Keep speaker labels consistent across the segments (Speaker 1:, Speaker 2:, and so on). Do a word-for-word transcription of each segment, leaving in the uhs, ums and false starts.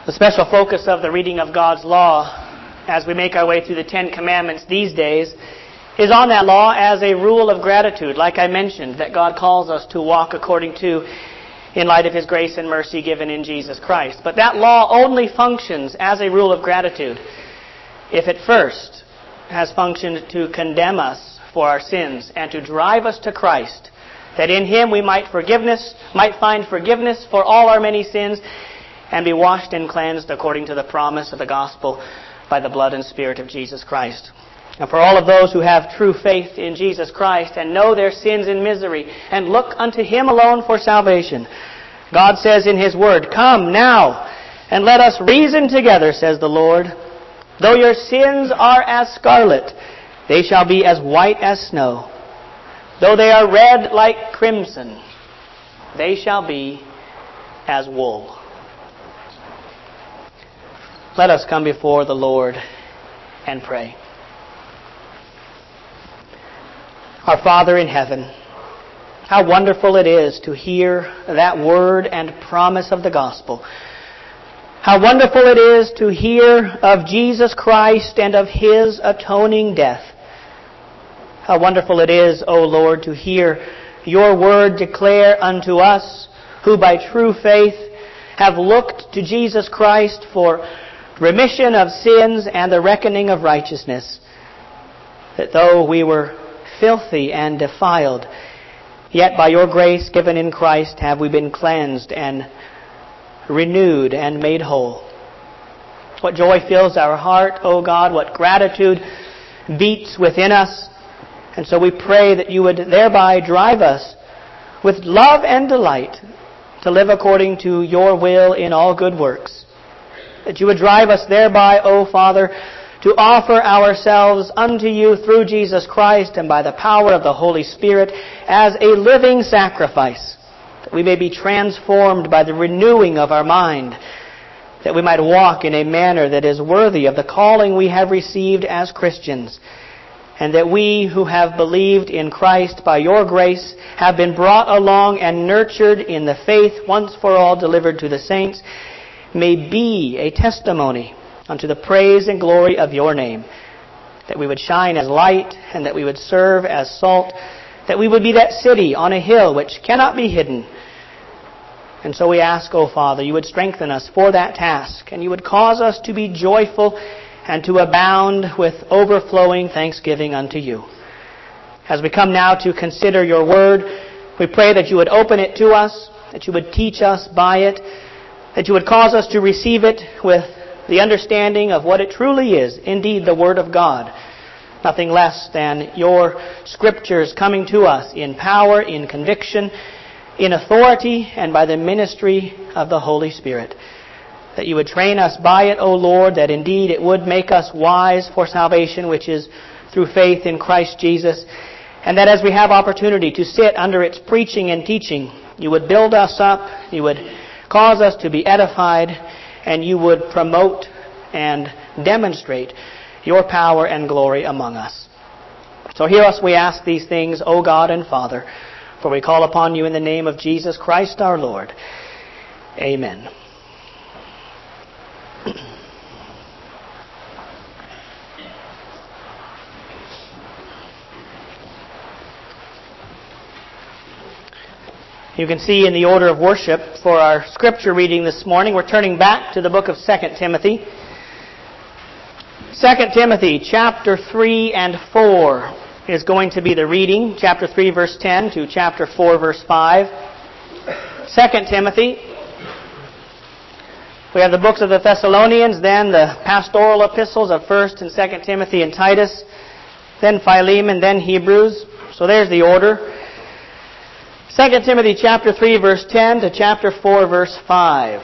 Speaker 1: The special focus of the reading of God's law as we make our way through the Ten Commandments these days is on that law as a rule of gratitude, like I mentioned, that God calls us to walk according to in light of His grace and mercy given in Jesus Christ. But that law only functions as a rule of gratitude if it first has functioned to condemn us for our sins and to drive us to Christ, that in Him we might forgiveness, might find forgiveness for all our many sins and be washed and cleansed according to the promise of the gospel by the blood and Spirit of Jesus Christ. And for all of those who have true faith in Jesus Christ and know their sins and misery and look unto Him alone for salvation, God says in His Word, "Come now, and let us reason together, says the Lord. Though your sins are as scarlet, they shall be as white as snow. Though they are red like crimson, they shall be as wool." Let us come before the Lord and pray. Our Father in heaven, how wonderful it is to hear that word and promise of the gospel. How wonderful it is to hear of Jesus Christ and of His atoning death. How wonderful it is, O Lord, to hear your word declare unto us, who by true faith have looked to Jesus Christ for remission of sins and the reckoning of righteousness, that though we were filthy and defiled, yet by your grace given in Christ have we been cleansed and renewed and made whole. What joy fills our heart, O God, what gratitude beats within us. And so we pray that you would thereby drive us with love and delight to live according to your will in all good works. That you would drive us thereby, O Father, to offer ourselves unto you through Jesus Christ and by the power of the Holy Spirit as a living sacrifice, that we may be transformed by the renewing of our mind, that we might walk in a manner that is worthy of the calling we have received as Christians, and that we who have believed in Christ by your grace have been brought along and nurtured in the faith once for all delivered to the saints, may be a testimony unto the praise and glory of your name, that we would shine as light and that we would serve as salt, that we would be that city on a hill which cannot be hidden. And so we ask, O Father, you would strengthen us for that task, and you would cause us to be joyful and to abound with overflowing thanksgiving unto you. As we come now to consider your word, we pray that you would open it to us, that you would teach us by it, that you would cause us to receive it with the understanding of what it truly is, indeed the Word of God. Nothing less than your Scriptures coming to us in power, in conviction, in authority, and by the ministry of the Holy Spirit. That you would train us by it, O Lord, that indeed it would make us wise for salvation, which is through faith in Christ Jesus. And that as we have opportunity to sit under its preaching and teaching, you would build us up, you would cause us to be edified, and you would promote and demonstrate your power and glory among us. So hear us, we ask these things, O God and Father, for we call upon you in the name of Jesus Christ our Lord. Amen. You can see in the order of worship for our scripture reading this morning, we're turning back to the book of Second Timothy. Second Timothy chapter three and four is going to be the reading. Chapter three verse ten to chapter four verse five. Second Timothy. We have the books of the Thessalonians, then the pastoral epistles of First and Second Timothy and Titus, then Philemon, then Hebrews. So there's the order. Second Timothy chapter three verse ten to chapter four verse five.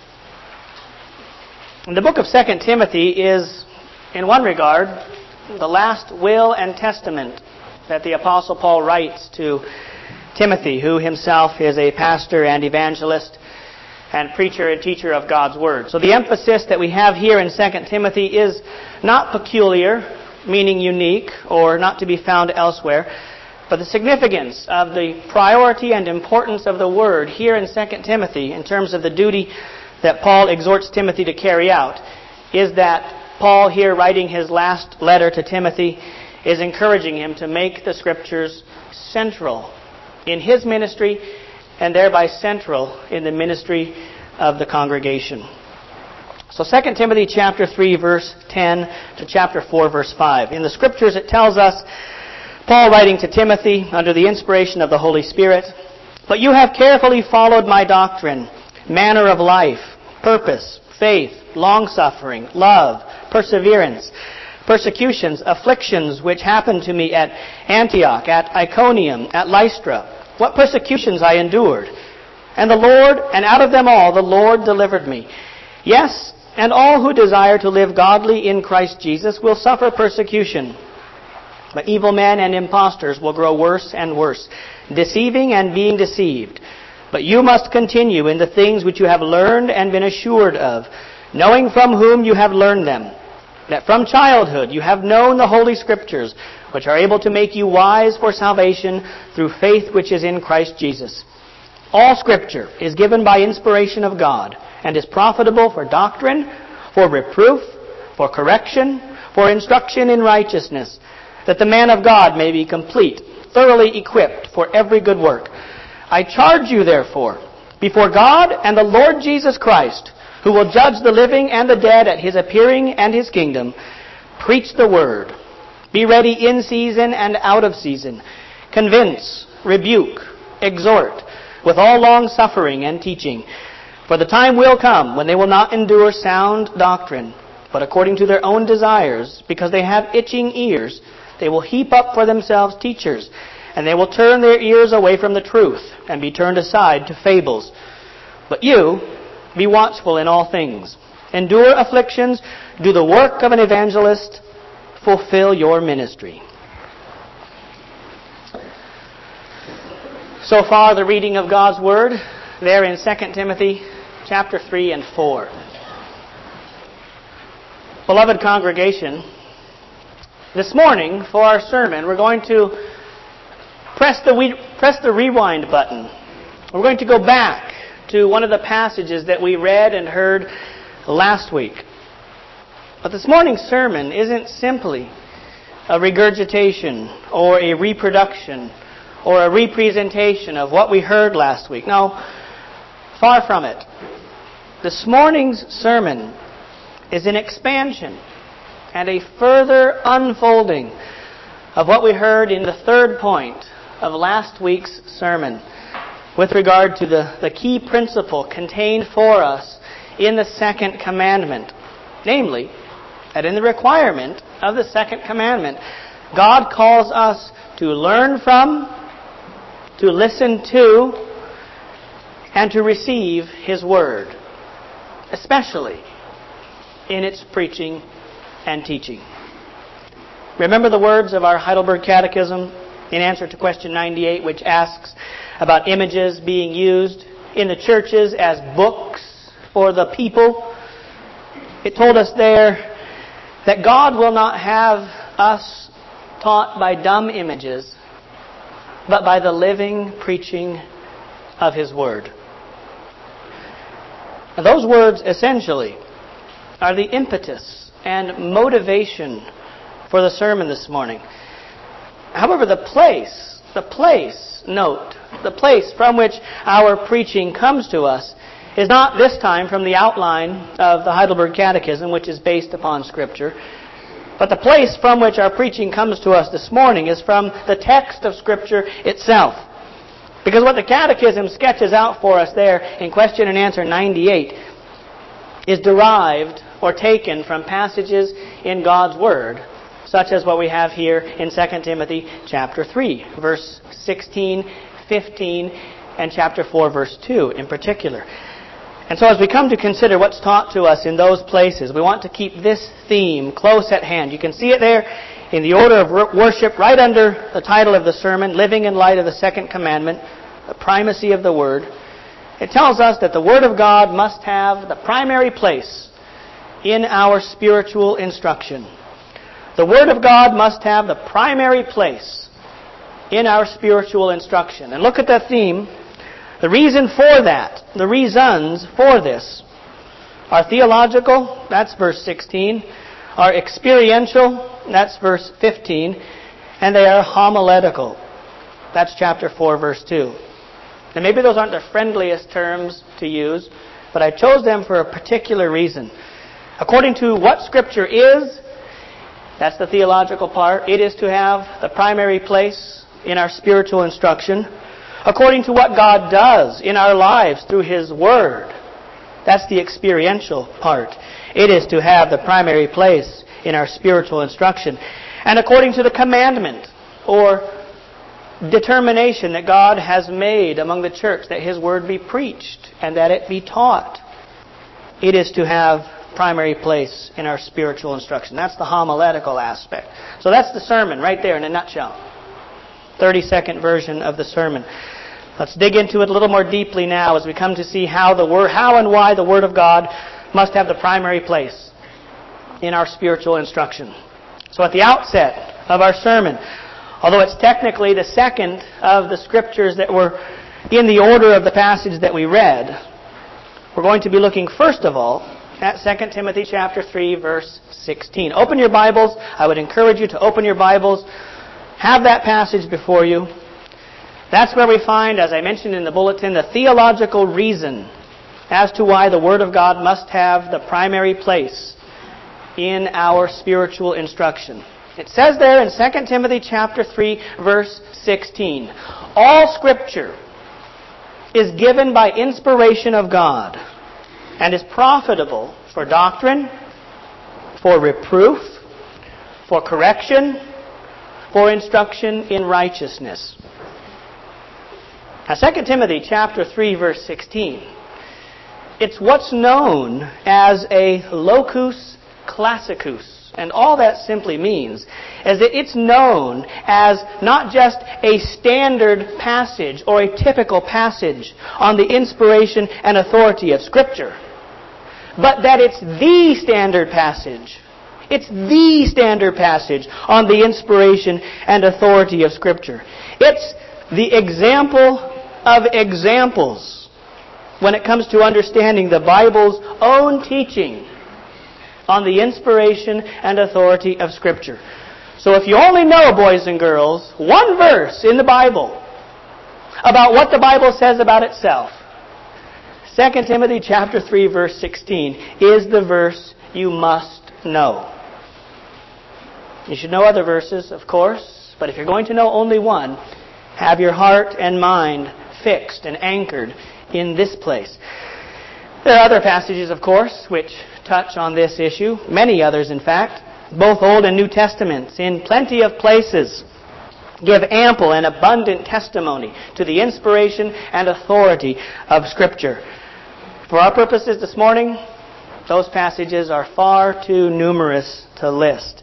Speaker 1: And the book of Second Timothy is, in one regard, the last will and testament that the Apostle Paul writes to Timothy, who himself is a pastor and evangelist and preacher and teacher of God's Word. So the emphasis that we have here in Second Timothy is not peculiar, meaning unique, or not to be found elsewhere, but the significance of the priority and importance of the Word here in Second Timothy in terms of the duty that Paul exhorts Timothy to carry out is that Paul, here writing his last letter to Timothy, is encouraging him to make the Scriptures central in his ministry and thereby central in the ministry of the congregation. So Second Timothy chapter three, verse ten to chapter four, verse five. In the Scriptures it tells us, Paul writing to Timothy under the inspiration of the Holy Spirit, "But you have carefully followed my doctrine, manner of life, purpose, faith, long-suffering, love, perseverance, persecutions, afflictions which happened to me at Antioch, at Iconium, at Lystra. What persecutions I endured. And the Lord, and out of them all the Lord delivered me. Yes, and all who desire to live godly in Christ Jesus will suffer persecution. But evil men and impostors will grow worse and worse, deceiving and being deceived. But you must continue in the things which you have learned and been assured of, knowing from whom you have learned them, that from childhood you have known the Holy Scriptures, which are able to make you wise for salvation through faith which is in Christ Jesus. All Scripture is given by inspiration of God, and is profitable for doctrine, for reproof, for correction, for instruction in righteousness, that the man of God may be complete, thoroughly equipped for every good work. I charge you, therefore, before God and the Lord Jesus Christ, who will judge the living and the dead at His appearing and His kingdom, preach the word. Be ready in season and out of season. Convince, rebuke, exhort, with all long suffering and teaching. For the time will come when they will not endure sound doctrine, but according to their own desires, because they have itching ears, they will heap up for themselves teachers, and they will turn their ears away from the truth, and be turned aside to fables. But you, be watchful in all things. Endure afflictions, do the work of an evangelist, fulfill your ministry." So far, the reading of God's Word there in Second Timothy chapter three and four. Beloved congregation, this morning for our sermon, we're going to press the we, press the rewind button. We're going to go back to one of the passages that we read and heard last week. But this morning's sermon isn't simply a regurgitation or a reproduction or a representation of what we heard last week. No, far from it. This morning's sermon is an expansion and a further unfolding of what we heard in the third point of last week's sermon with regard to the, the key principle contained for us in the second commandment. Namely, that in the requirement of the second commandment, God calls us to learn from, to listen to, and to receive His Word, especially in its preaching and teaching. Remember the words of our Heidelberg Catechism in answer to question ninety-eight, which asks about images being used in the churches as books for the people. It told us there that God will not have us taught by dumb images, but by the living preaching of His Word. Now, those words essentially are the impetus and motivation for the sermon this morning. However, the place, the place, note, the place from which our preaching comes to us is not this time from the outline of the Heidelberg Catechism, which is based upon Scripture, but the place from which our preaching comes to us this morning is from the text of Scripture itself. Because what the Catechism sketches out for us there in question and answer ninety-eight is derived or taken from passages in God's Word, such as what we have here in Second Timothy chapter three, verse sixteen, fifteen, and chapter four, verse two in particular. And so as we come to consider what's taught to us in those places, we want to keep this theme close at hand. You can see it there in the order of worship right under the title of the sermon, Living in Light of the Second Commandment, the primacy of the Word. It tells us that the Word of God must have the primary place in our spiritual instruction. The Word of God must have the primary place in our spiritual instruction. And look at that theme. The reason for that, the reasons for this, are theological, that's verse sixteen, are experiential, that's verse fifteen, and they are homiletical. That's chapter four, verse two. And maybe those aren't the friendliest terms to use, but I chose them for a particular reason. According to what Scripture is, that's the theological part. It is to have the primary place in our spiritual instruction. According to what God does in our lives through His Word, that's the experiential part. It is to have the primary place in our spiritual instruction. And according to the commandment or determination that God has made among the church that His Word be preached and that it be taught, it is to have primary place in our spiritual instruction. That's the homiletical aspect. So that's the sermon right there in a nutshell. thirty-second version of the sermon. Let's dig into it a little more deeply now as we come to see how the word, how and why the Word of God must have the primary place in our spiritual instruction. So at the outset of our sermon, although it's technically the second of the Scriptures that were in the order of the passage that we read, we're going to be looking first of all at Second Timothy chapter three, verse sixteen. Open your Bibles. I would encourage you to open your Bibles. Have that passage before you. That's where we find, as I mentioned in the bulletin, the theological reason as to why the Word of God must have the primary place in our spiritual instruction. It says there in Second Timothy chapter three, verse sixteen, all Scripture is given by inspiration of God and is profitable for doctrine, for reproof, for correction, for instruction in righteousness. Now, Second Timothy chapter three, verse sixteen, it's what's known as a locus classicus. And all that simply means is that it's known as not just a standard passage or a typical passage on the inspiration and authority of Scripture, but that it's the standard passage. It's the standard passage on the inspiration and authority of Scripture. It's the example of examples when it comes to understanding the Bible's own teaching on the inspiration and authority of Scripture. So if you only know, boys and girls, one verse in the Bible about what the Bible says about itself, Second Timothy chapter three, verse sixteen is the verse you must know. You should know other verses, of course, but if you're going to know only one, have your heart and mind fixed and anchored in this place. There are other passages, of course, which touch on this issue. Many others, in fact. Both Old and New Testaments, in plenty of places, give ample and abundant testimony to the inspiration and authority of Scripture. For our purposes this morning, those passages are far too numerous to list.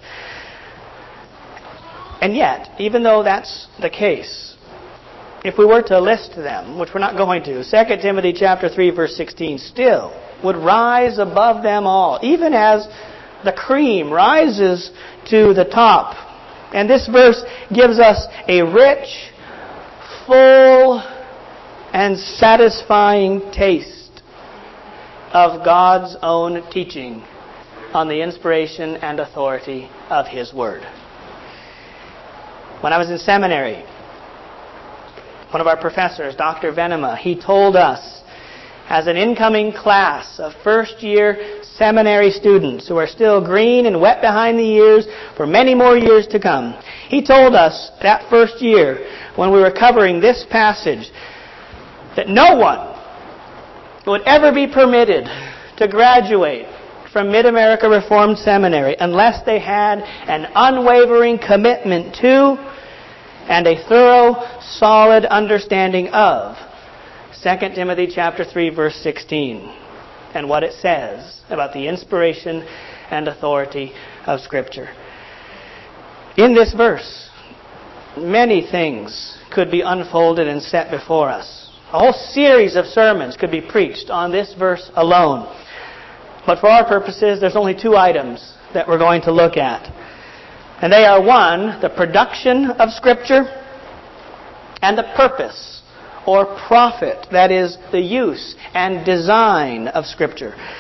Speaker 1: And yet, even though that's the case, if we were to list them, which we're not going to, Second Timothy chapter three, verse sixteen still would rise above them all, even as the cream rises to the top. And this verse gives us a rich, full, and satisfying taste of God's own teaching on the inspiration and authority of His Word. When I was in seminary, one of our professors, Doctor Venema, he told us, as an incoming class of first-year seminary students who are still green and wet behind the ears for many more years to come, he told us that first year, when we were covering this passage, that no one would ever be permitted to graduate from Mid-America Reformed Seminary unless they had an unwavering commitment to and a thorough, solid understanding of Second Timothy chapter three, verse sixteen, and what it says about the inspiration and authority of Scripture. In this verse, many things could be unfolded and set before us. A whole series of sermons could be preached on this verse alone. But for our purposes, there's only two items that we're going to look at. And they are, one, the production of Scripture, and the purpose or profit, that is, the use and design of Scripture.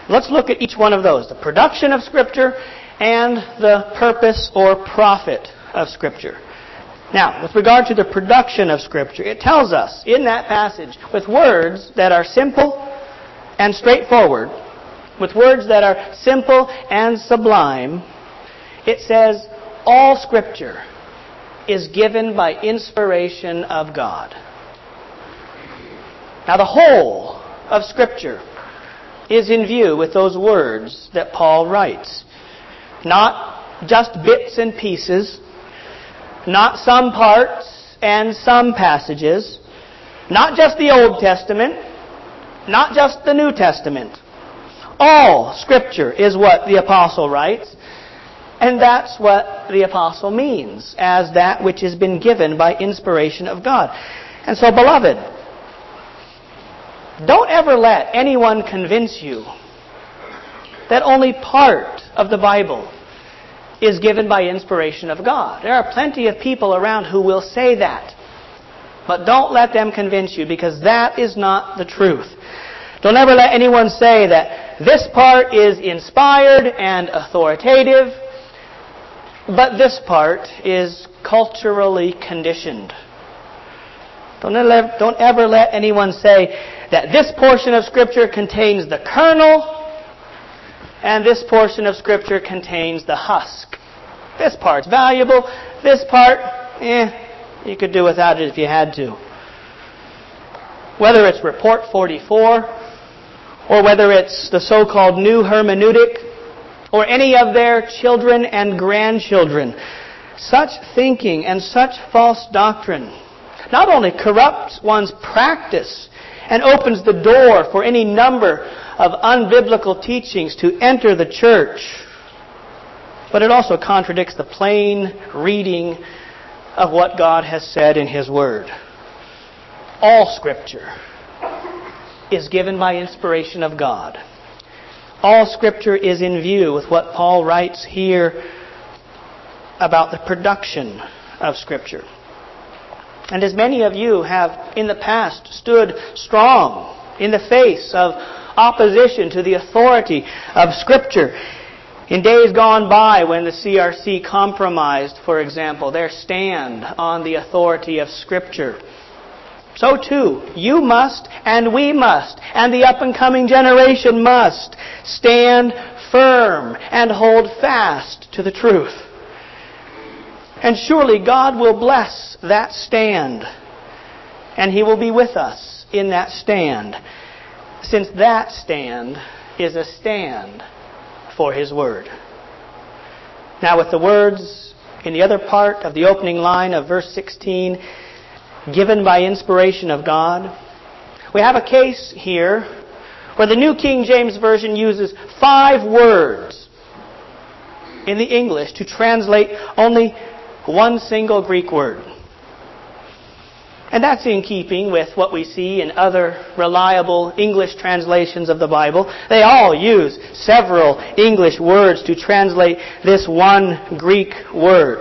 Speaker 1: Let's look at each one of those. The production of Scripture and the purpose or profit of Scripture. Now, with regard to the production of Scripture, it tells us in that passage, with words that are simple and straightforward, with words that are simple and sublime, it says, all Scripture is given by inspiration of God. Now, the whole of Scripture is in view with those words that Paul writes. Not just bits and pieces, not some parts and some passages, not just the Old Testament, not just the New Testament. All Scripture is what the Apostle writes, and that's what the Apostle means as that which has been given by inspiration of God. And so, beloved, don't ever let anyone convince you that only part of the Bible is given by inspiration of God. There are plenty of people around who will say that. But don't let them convince you, because that is not the truth. Don't ever let anyone say that this part is inspired and authoritative, but this part is culturally conditioned. Don't ever, don't ever let anyone say that this portion of Scripture contains the kernel and this portion of Scripture contains the husk. This part's valuable. This part, eh, you could do without it if you had to. Whether it's Report forty-four, or whether it's the so-called New Hermeneutic, or any of their children and grandchildren, such thinking and such false doctrine not only corrupts one's practice and opens the door for any number of unbiblical teachings to enter the church, but it also contradicts the plain reading of what God has said in His Word. All Scripture is given by inspiration of God. All Scripture is in view with what Paul writes here about the production of Scripture. And as many of you have in the past stood strong in the face of opposition to the authority of Scripture, in days gone by when the C R C compromised, for example, their stand on the authority of Scripture, so too, you must and we must and the up-and-coming generation must stand firm and hold fast to the truth. And surely God will bless that stand, and He will be with us in that stand, since that stand is a stand for His Word. Now, with the words in the other part of the opening line of verse sixteen, given by inspiration of God, we have a case here where the New King James Version uses five words in the English to translate only one single Greek word. And that's in keeping with what we see in other reliable English translations of the Bible. They all use several English words to translate this one Greek word.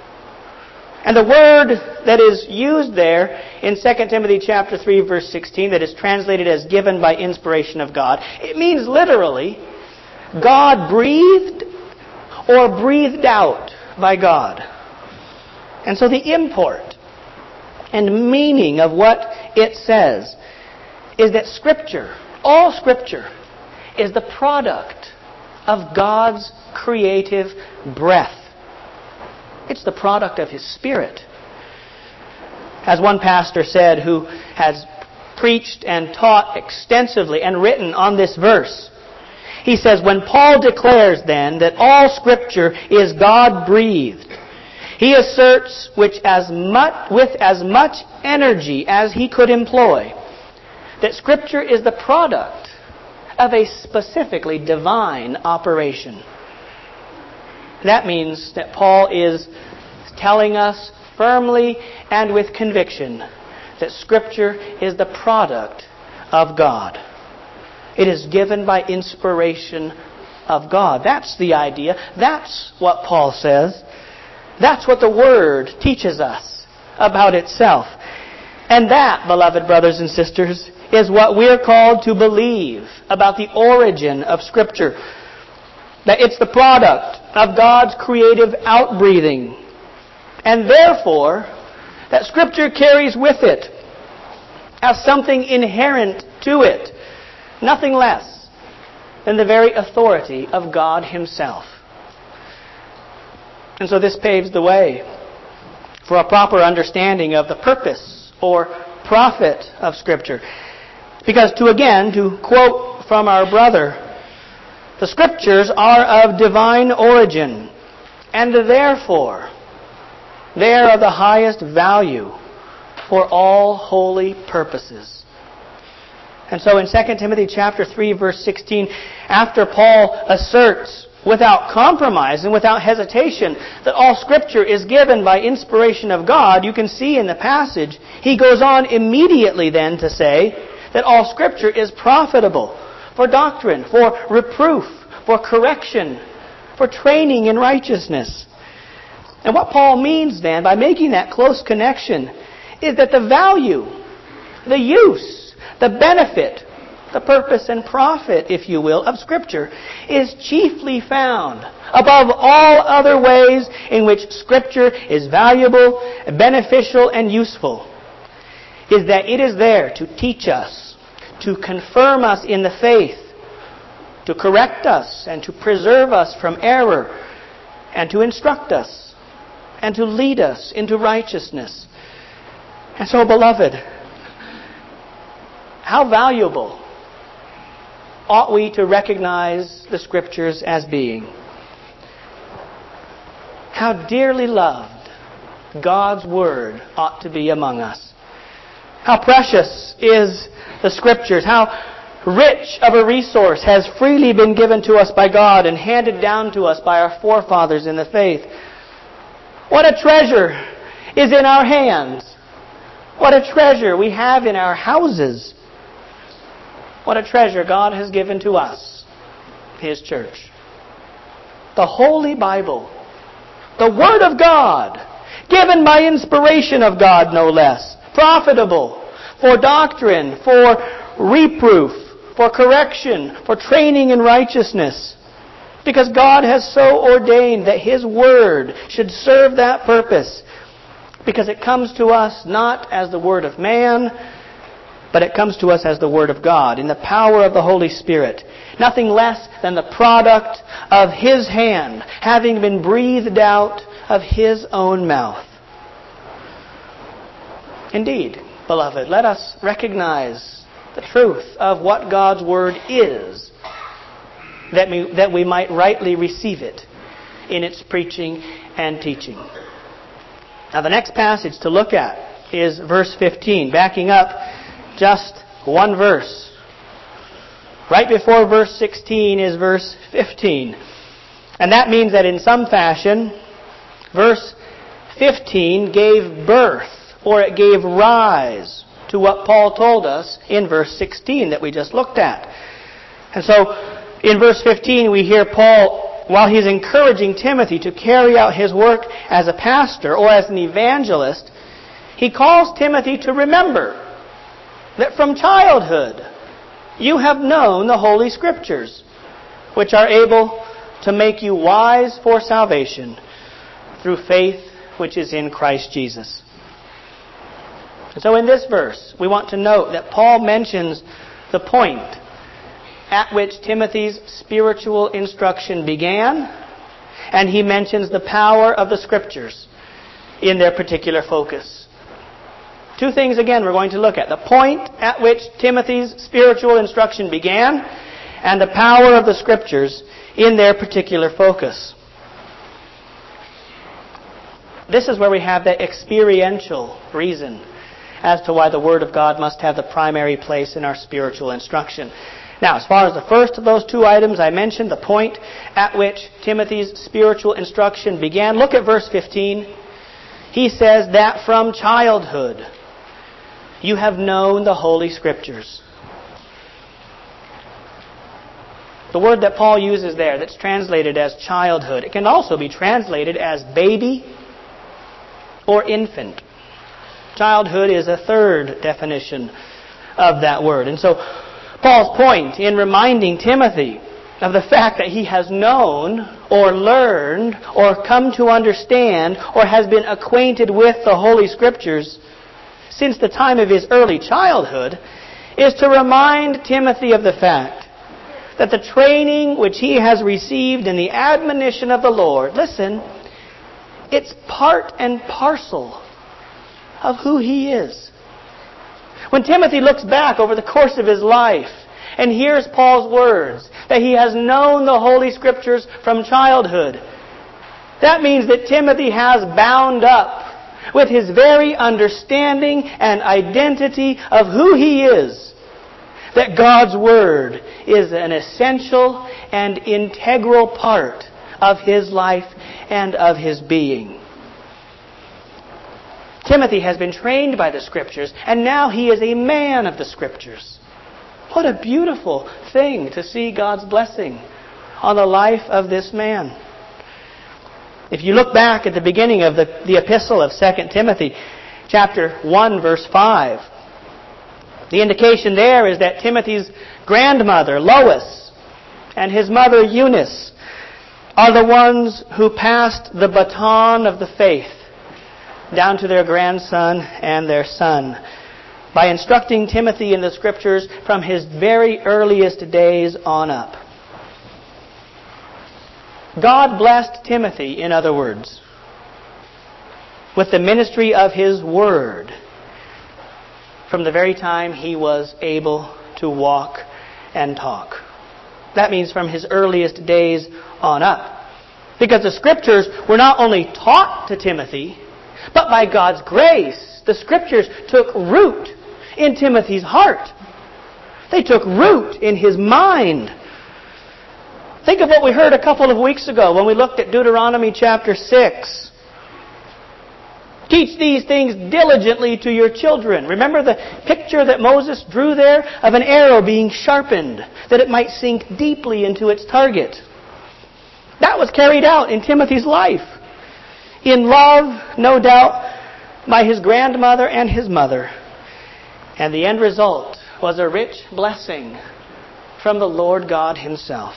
Speaker 1: And the word that is used there in Second Timothy chapter three, verse sixteen, that is translated as given by inspiration of God, it means literally God breathed or breathed out by God. And so the import and meaning of what it says is that Scripture, all Scripture, is the product of God's creative breath. It's the product of His Spirit. As one pastor said, who has preached and taught extensively and written on this verse, he says, when Paul declares then that all Scripture is God-breathed, he asserts which as much, with as much energy as he could employ that Scripture is the product of a specifically divine operation. That means that Paul is telling us firmly and with conviction that Scripture is the product of God. It is given by inspiration of God. That's the idea. That's what Paul says. That's what the Word teaches us about itself. And that, beloved brothers and sisters, is what we're called to believe about the origin of Scripture. That it's the product of God's creative outbreathing. And therefore, that Scripture carries with it, as something inherent to it, nothing less than the very authority of God Himself. And so this paves the way for a proper understanding of the purpose or profit of Scripture. Because to again, to quote from our brother, the Scriptures are of divine origin, and therefore they are of the highest value for all holy purposes. And so in Second Timothy chapter three, verse sixteen, after Paul asserts without compromise and without hesitation that all Scripture is given by inspiration of God, you can see in the passage, he goes on immediately then to say that all Scripture is profitable for doctrine, for reproof, for correction, for training in righteousness. And what Paul means then by making that close connection is that the value, the use, the benefit, the purpose and profit, if you will, of Scripture is chiefly found above all other ways in which Scripture is valuable, beneficial, and useful, is that it is there to teach us, to confirm us in the faith, to correct us and to preserve us from error, and to instruct us, and to lead us into righteousness. And so, beloved, how valuable ought we to recognize the Scriptures as being? How dearly loved God's Word ought to be among us. How precious is the Scriptures. How rich of a resource has freely been given to us by God and handed down to us by our forefathers in the faith. What a treasure is in our hands. What a treasure we have in our houses. What a treasure God has given to us, His church. The Holy Bible, the Word of God, given by inspiration of God no less, profitable for doctrine, for reproof, for correction, for training in righteousness. Because God has so ordained that His Word should serve that purpose. Because it comes to us not as the Word of man, but it comes to us as the Word of God, in the power of the Holy Spirit. Nothing less than the product of His hand, having been breathed out of His own mouth. Indeed, beloved, let us recognize the truth of what God's Word is, that we, that we might rightly receive it in its preaching and teaching. Now the next passage to look at is verse fifteen, backing up just one verse. Right before verse sixteen is verse fifteen. And that means that in some fashion, verse fifteen gave birth, or it gave rise to what Paul told us in verse sixteen that we just looked at. And so, in verse fifteen, we hear Paul, while he's encouraging Timothy to carry out his work as a pastor or as an evangelist, he calls Timothy to remember that from childhood you have known the Holy Scriptures, which are able to make you wise for salvation through faith which is in Christ Jesus. And so in this verse, we want to note that Paul mentions the point at which Timothy's spiritual instruction began, and he mentions the power of the Scriptures in their particular focus. Two things again we're going to look at. The point at which Timothy's spiritual instruction began, and the power of the Scriptures in their particular focus. This is where we have the experiential reason as to why the Word of God must have the primary place in our spiritual instruction. Now, as far as the first of those two items I mentioned, the point at which Timothy's spiritual instruction began, look at verse fifteen. He says that from childhood you have known the Holy Scriptures. The word that Paul uses there, that's translated as childhood, it can also be translated as baby or infant. Childhood is a third definition of that word. And so Paul's point in reminding Timothy of the fact that he has known or learned or come to understand or has been acquainted with the Holy Scriptures since the time of his early childhood is to remind Timothy of the fact that the training which he has received in the admonition of the Lord, listen, it's part and parcel of who he is. When Timothy looks back over the course of his life and hears Paul's words that he has known the Holy Scriptures from childhood, that means that Timothy has bound up with his very understanding and identity of who he is, that God's Word is an essential and integral part of his life and of his being. Timothy has been trained by the Scriptures, and now he is a man of the Scriptures. What a beautiful thing to see God's blessing on the life of this man. If you look back at the beginning of the, the epistle of Second Timothy, chapter one, verse five, the indication there is that Timothy's grandmother, Lois, and his mother, Eunice, are the ones who passed the baton of the faith down to their grandson and their son by instructing Timothy in the Scriptures from his very earliest days on up. God blessed Timothy, in other words, with the ministry of His Word from the very time he was able to walk and talk. That means from his earliest days on up. Because the Scriptures were not only taught to Timothy, but by God's grace, the Scriptures took root in Timothy's heart. They took root in his mind. Think of what we heard a couple of weeks ago when we looked at Deuteronomy chapter six. Teach these things diligently to your children. Remember the picture that Moses drew there of an arrow being sharpened, that it might sink deeply into its target. That was carried out in Timothy's life. In love, no doubt, by his grandmother and his mother. And the end result was a rich blessing from the Lord God Himself.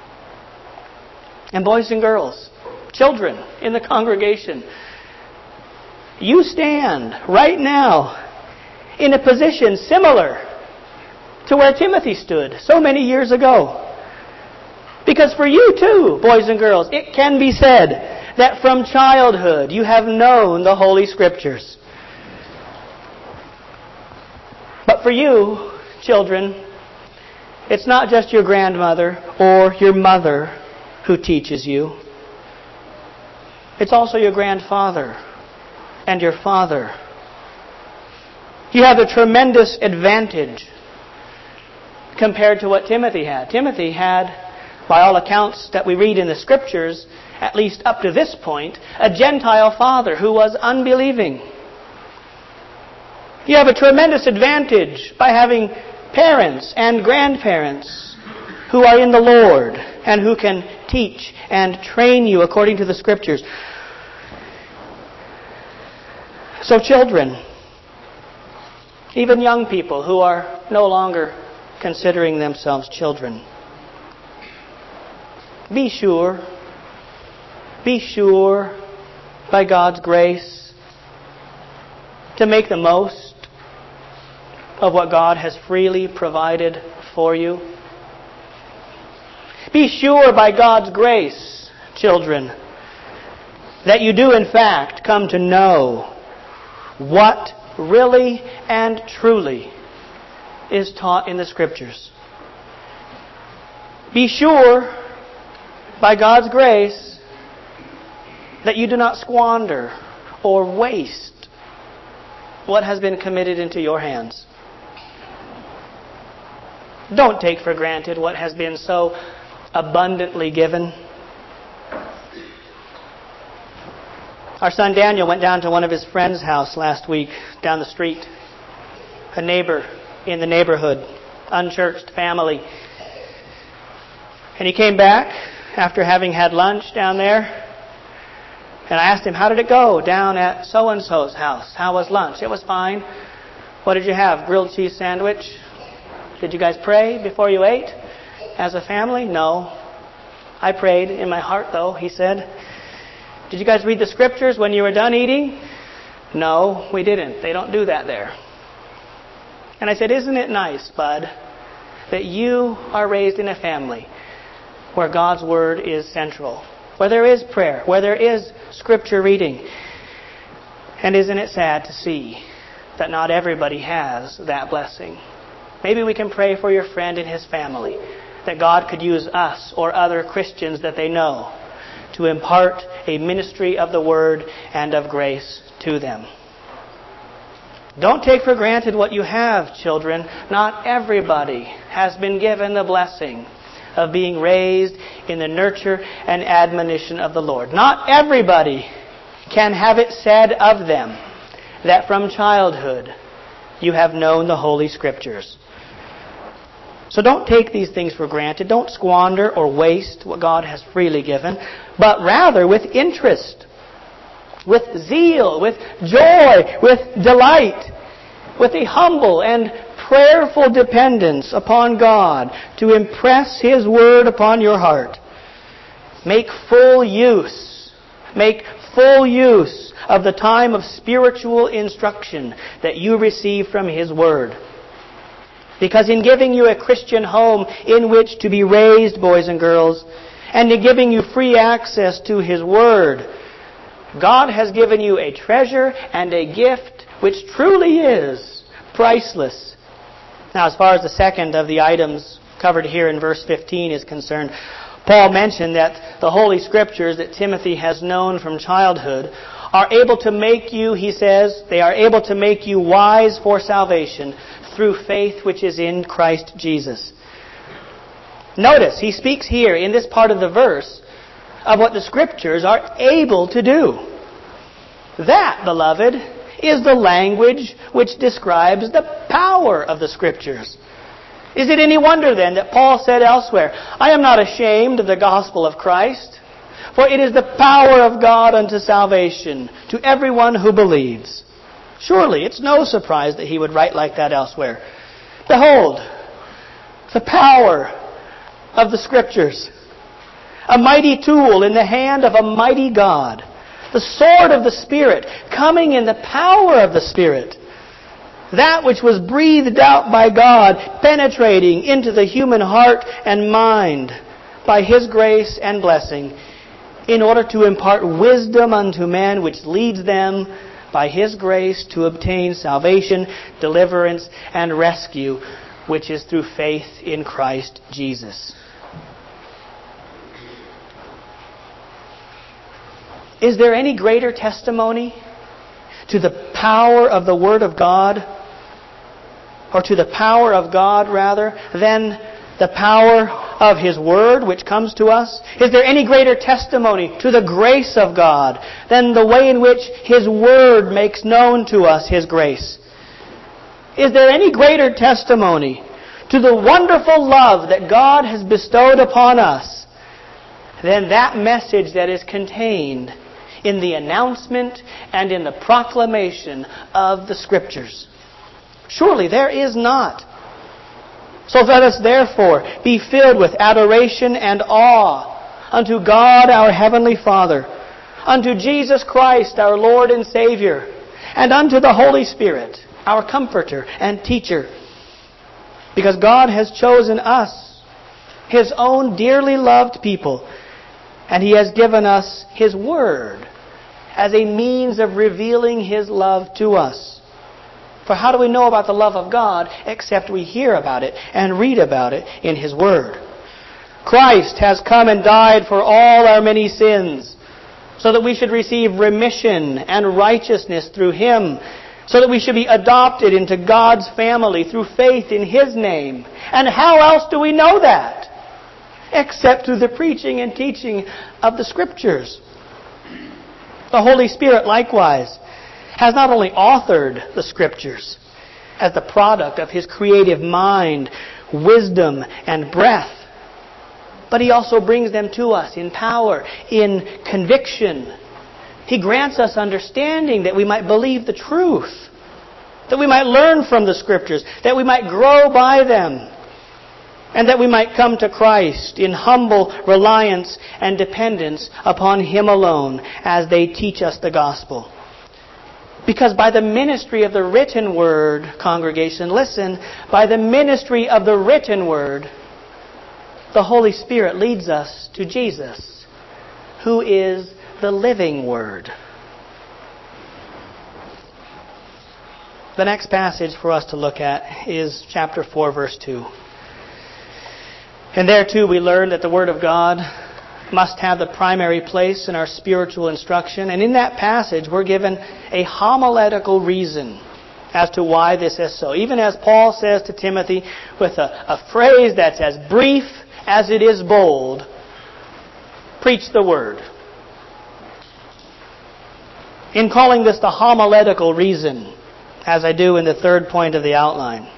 Speaker 1: And boys and girls, children in the congregation, you stand right now in a position similar to where Timothy stood so many years ago. Because for you too, boys and girls, it can be said that from childhood you have known the Holy Scriptures. But for you, children, it's not just your grandmother or your mother who teaches you. It's also your grandfather and your father. You have a tremendous advantage compared to what Timothy had. Timothy had, by all accounts that we read in the Scriptures, at least up to this point, a Gentile father who was unbelieving. You have a tremendous advantage by having parents and grandparents who are in the Lord and who can teach and train you according to the Scriptures. So children, even young people who are no longer considering themselves children, be sure, be sure by God's grace to make the most of what God has freely provided for you. Be sure by God's grace, children, that you do in fact come to know what really and truly is taught in the Scriptures. Be sure by God's grace that you do not squander or waste what has been committed into your hands. Don't take for granted what has been so abundantly given. Our son Daniel went down to one of his friend's house last week down the street. A neighbor in the neighborhood, unchurched family. And he came back after having had lunch down there. And I asked him, how did it go down at so-and-so's house? How was lunch? It was fine. What did you have? Grilled cheese sandwich? Did you guys pray before you ate? As a family? No. I prayed in my heart, though, he said. Did you guys read the scriptures when you were done eating? No, we didn't. They don't do that there. And I said, isn't it nice, bud, that you are raised in a family where God's Word is central, where there is prayer, where there is Scripture reading? And isn't it sad to see that not everybody has that blessing? Maybe we can pray for your friend and his family, that God could use us or other Christians that they know to impart a ministry of the Word and of grace to them. Don't take for granted what you have, children. Not everybody has been given the blessing of being raised in the nurture and admonition of the Lord. Not everybody can have it said of them that from childhood you have known the Holy Scriptures. So don't take these things for granted. Don't squander or waste what God has freely given, but rather with interest, with zeal, with joy, with delight, with a humble and prayerful dependence upon God to impress His Word upon your heart. Make full use, make full use of the time of spiritual instruction that you receive from His Word. Because in giving you a Christian home in which to be raised, boys and girls, and in giving you free access to His Word, God has given you a treasure and a gift which truly is priceless. Now, as far as the second of the items covered here in verse fifteen is concerned, Paul mentioned that the Holy Scriptures that Timothy has known from childhood are able to make you, he says, they are able to make you wise for salvation through faith which is in Christ Jesus. Notice, he speaks here in this part of the verse of what the Scriptures are able to do. That, beloved, is the language which describes the power of the Scriptures. Is it any wonder then that Paul said elsewhere, I am not ashamed of the gospel of Christ, for it is the power of God unto salvation to everyone who believes. Surely it's no surprise that he would write like that elsewhere. Behold, the power of the Scriptures, a mighty tool in the hand of a mighty God, the sword of the Spirit, coming in the power of the Spirit, that which was breathed out by God, penetrating into the human heart and mind by His grace and blessing, in order to impart wisdom unto men, which leads them by His grace to obtain salvation, deliverance, and rescue, which is through faith in Christ Jesus. Is there any greater testimony to the power of the Word of God, or to the power of God, rather, than the power of His Word which comes to us? Is there any greater testimony to the grace of God than the way in which His Word makes known to us His grace? Is there any greater testimony to the wonderful love that God has bestowed upon us than that message that is contained in the announcement and in the proclamation of the Scriptures? Surely there is not. So let us therefore be filled with adoration and awe unto God our Heavenly Father, unto Jesus Christ our Lord and Savior, and unto the Holy Spirit, our Comforter and Teacher. Because God has chosen us, His own dearly loved people, and He has given us His Word as a means of revealing His love to us. For how do we know about the love of God except we hear about it and read about it in His Word? Christ has come and died for all our many sins, so that we should receive remission and righteousness through Him, so that we should be adopted into God's family through faith in His name. And how else do we know that? Except through the preaching and teaching of the Scriptures. The Holy Spirit likewise has not only authored the Scriptures as the product of His creative mind, wisdom, and breath, but He also brings them to us in power, in conviction, He grants us understanding that we might believe the truth, that we might learn from the Scriptures, that we might grow by them, and that we might come to Christ in humble reliance and dependence upon Him alone as they teach us the gospel. Because by the ministry of the written word, congregation, listen, by the ministry of the written word, the Holy Spirit leads us to Jesus, who is the living Word. The next passage for us to look at is chapter four, verse two. And there too we learn that the Word of God must have the primary place in our spiritual instruction. And in that passage we're given a homiletical reason as to why this is so. Even as Paul says to Timothy with a, a phrase that's as brief as it is bold, preach the Word. In calling this the homiletical reason, as I do in the third point of the outline,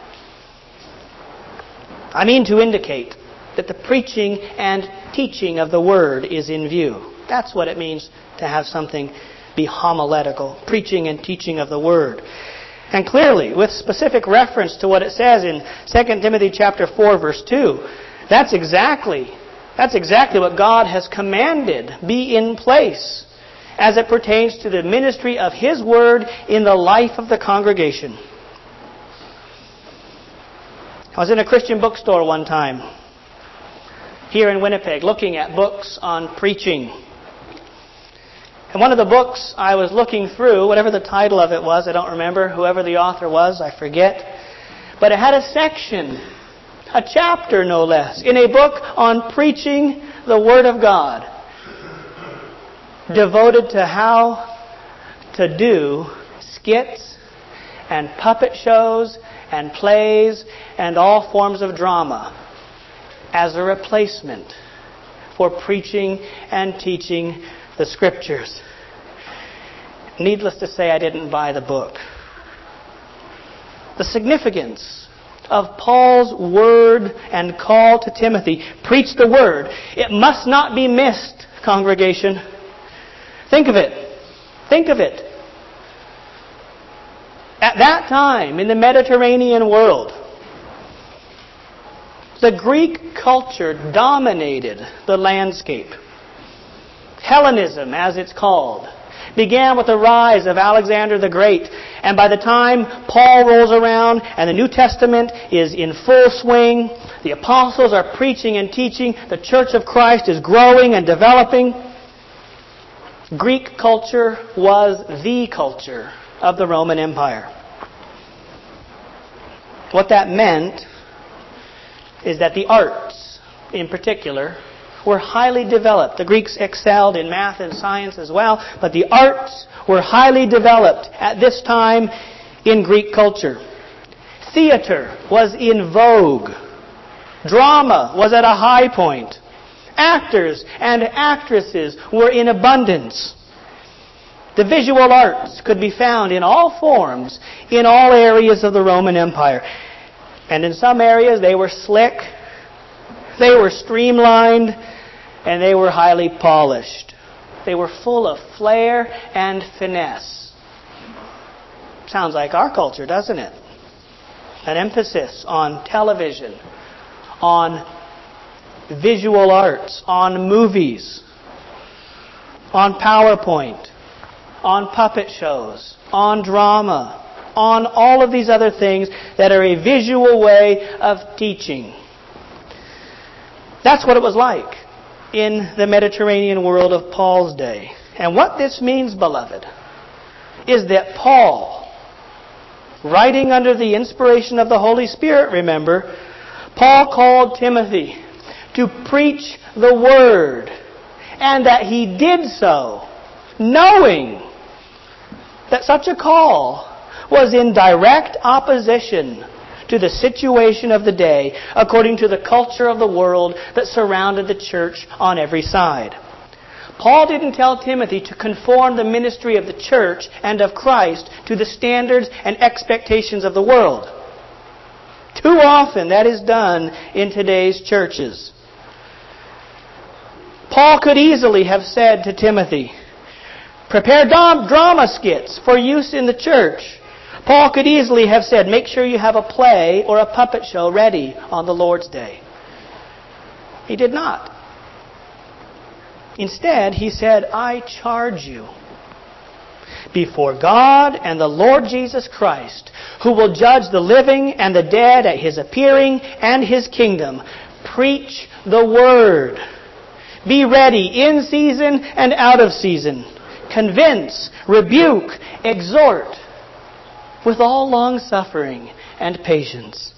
Speaker 1: I mean to indicate that the preaching and teaching of the Word is in view. That's what it means to have something be homiletical, preaching and teaching of the Word. And clearly, with specific reference to what it says in Second Timothy chapter four, verse two, that's exactly, that's exactly what God has commanded be in place as it pertains to the ministry of His Word in the life of the congregation. I was in a Christian bookstore one time here in Winnipeg looking at books on preaching. And one of the books I was looking through, whatever the title of it was, I don't remember, whoever the author was, I forget, but it had a section, a chapter no less, in a book on preaching the Word of God, devoted to how to do skits and puppet shows and plays and all forms of drama as a replacement for preaching and teaching the Scriptures. Needless to say, I didn't buy the book. The significance of Paul's word and call to Timothy, preach the Word, it must not be missed, congregation. Think of it. Think of it. At that time, in the Mediterranean world, the Greek culture dominated the landscape. Hellenism, as it's called, began with the rise of Alexander the Great. And by the time Paul rolls around and the New Testament is in full swing, the apostles are preaching and teaching, the Church of Christ is growing and developing, Greek culture was the culture of the Roman Empire. What that meant is that the arts, in particular, were highly developed. The Greeks excelled in math and science as well, but the arts were highly developed at this time in Greek culture. Theater was in vogue. Drama was at a high point. Actors and actresses were in abundance. The visual arts could be found in all forms, in all areas of the Roman Empire. And in some areas they were slick, they were streamlined, and they were highly polished. They were full of flair and finesse. Sounds like our culture, doesn't it? An emphasis on television, on visual arts, on movies, on PowerPoint, on puppet shows, on drama, on all of these other things that are a visual way of teaching. That's what it was like in the Mediterranean world of Paul's day. And what this means, beloved, is that Paul, writing under the inspiration of the Holy Spirit, remember, Paul called Timothy to preach the Word, and that he did so knowing that such a call was in direct opposition to the situation of the day, according to the culture of the world that surrounded the church on every side. Paul didn't tell Timothy to conform the ministry of the church and of Christ to the standards and expectations of the world. Too often that is done in today's churches. Paul could easily have said to Timothy, Prepare drama skits for use in the church. Paul could easily have said, make sure you have a play or a puppet show ready on the Lord's Day. He did not. Instead, he said, I charge you before God and the Lord Jesus Christ, who will judge the living and the dead at His appearing and His kingdom. Preach the Word. Be ready in season and out of season. Convince, rebuke, exhort with all long-suffering and patience.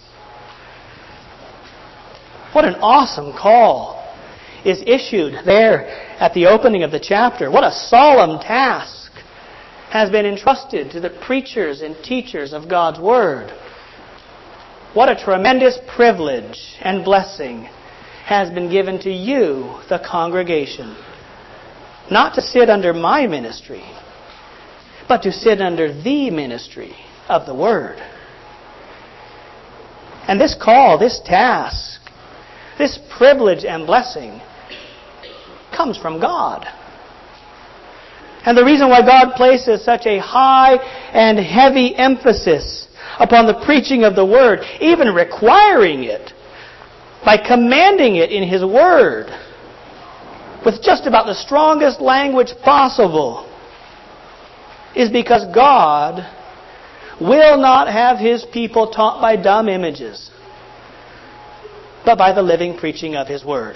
Speaker 1: What an awesome call is issued there at the opening of the chapter. What a solemn task has been entrusted to the preachers and teachers of God's Word. What a tremendous privilege and blessing has been given to you, the congregation. Not to sit under my ministry, but to sit under the ministry of the Word. And this call, this task, this privilege and blessing comes from God. And the reason why God places such a high and heavy emphasis upon the preaching of the Word, even requiring it, by commanding it in His Word, with just about the strongest language possible, is because God will not have His people taught by dumb images, but by the living preaching of His Word.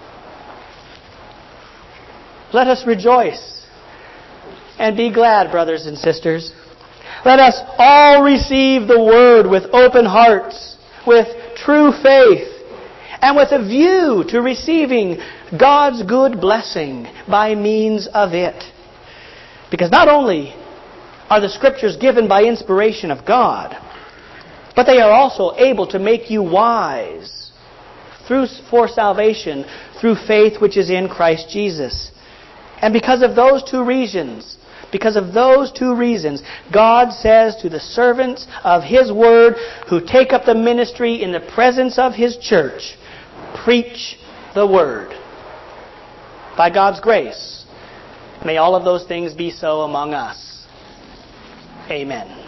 Speaker 1: Let us rejoice and be glad, brothers and sisters. Let us all receive the Word with open hearts, with true faith, and with a view to receiving God's good blessing by means of it. Because not only are the Scriptures given by inspiration of God, but they are also able to make you wise through for salvation through faith which is in Christ Jesus. And because of those two reasons, because of those two reasons, God says to the servants of His Word who take up the ministry in the presence of His church, preach the Word. By God's grace, may all of those things be so among us. Amen.